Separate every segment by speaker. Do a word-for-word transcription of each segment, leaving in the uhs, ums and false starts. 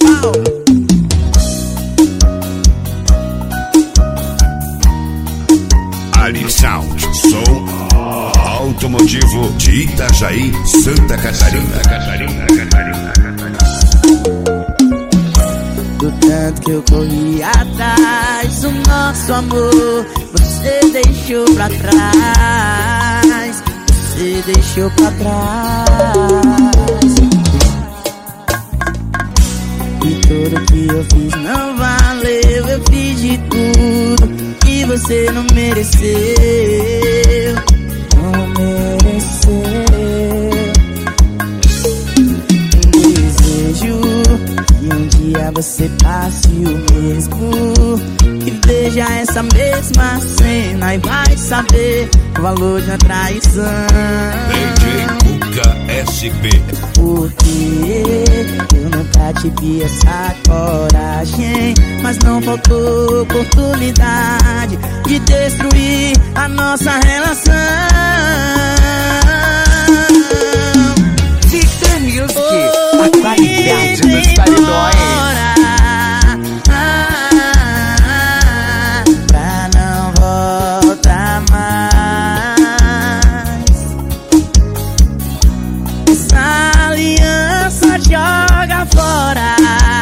Speaker 1: Global.
Speaker 2: Ali Sound, som automotivo de Itajaí, Santa Catarina. Catarina, Catarina, Catarina.
Speaker 1: Do tanto que eu corri atrás, o nosso amor você deixou pra trás. Você deixou pra trás. E tudo que eu fiz não valeu. Eu fiz de tudo que você não mereceu. Não mereceu. Um desejo que um dia você passe o mesmo, que veja essa mesma cena e vai saber o valor de uma traição.
Speaker 2: D J Cuca S P.
Speaker 1: Porque eu nunca tive essa coragem, mas não faltou oportunidade de destruir a nossa relação.
Speaker 3: Victor Music, a qualidade dos paredões.
Speaker 1: Joga fora.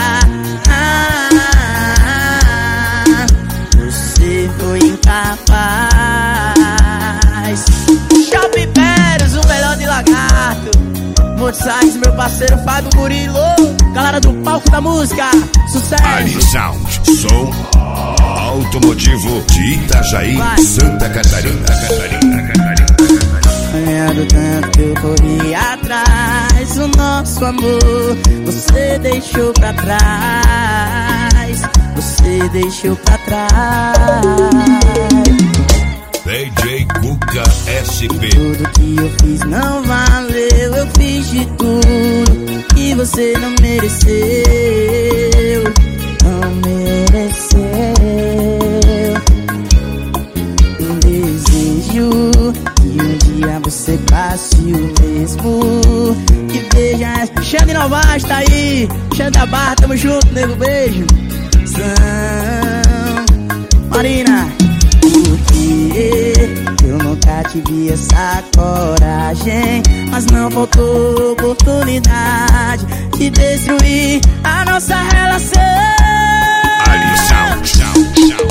Speaker 1: Ah, você foi incapaz. Shopping Pérez, o melhor de Lagarto. Moçais, meu parceiro Fábio Murilo. Galera do palco da música, sucesso.
Speaker 2: Ali Sound, som automotivo de Itajaí, vai. Santa Catarina. Catarina, Catarina.
Speaker 1: Olhando tanto que eu corri atrás, o nosso amor você deixou pra trás. Você deixou pra trás.
Speaker 2: D J Cuca S P.
Speaker 1: Tudo que eu fiz não valeu. Eu fiz de tudo que você não mereceu. Não mereceu. Um desejo que um dia você passe o mesmo, que veja. Xande Novaes tá aí, Xande da Barra, tamo junto, nego, beijo. São Marina. Porque eu nunca tive essa coragem, mas não faltou oportunidade de destruir a nossa relação.
Speaker 2: Ali Sound, Sound, Sound.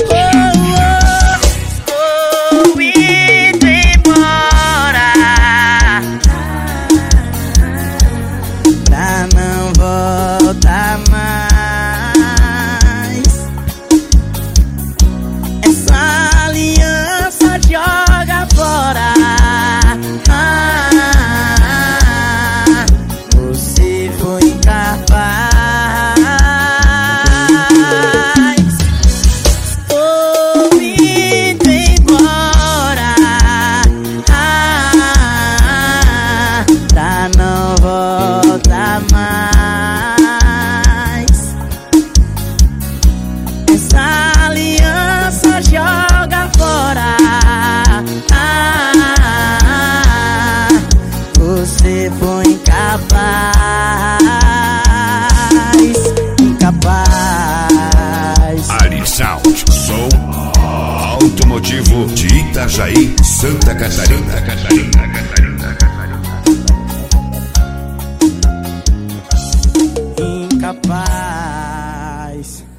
Speaker 1: Volta mais. Essa aliança joga fora. Ah, você foi incapaz. Estou indo embora. Ah, pra não voltar mais. Joga fora. Ah, você foi incapaz. Incapaz.
Speaker 2: Ali Sound, som automotivo de Itajaí, Santa Catarina. Catarina, Catarina, Catarina.
Speaker 1: Incapaz.